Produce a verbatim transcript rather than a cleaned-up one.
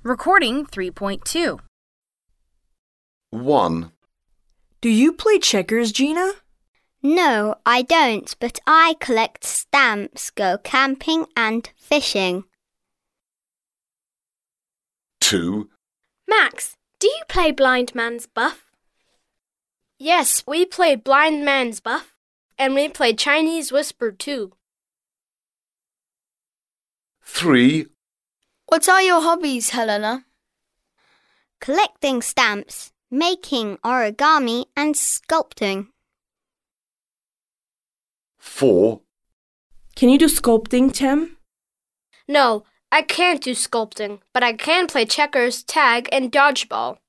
Recording three point two. one. Do you play checkers, Gina? No, I don't, but I collect stamps, go camping and fishing. two. Max, do you play Blind Man's Buff? Yes, we play Blind Man's Buff, and we play Chinese Whisper too. three. What are your hobbies, Helena? Collecting stamps, making origami and sculpting. four. Can you do sculpting, Tim? No, I can't do sculpting, but I can play checkers, tag, and dodgeball.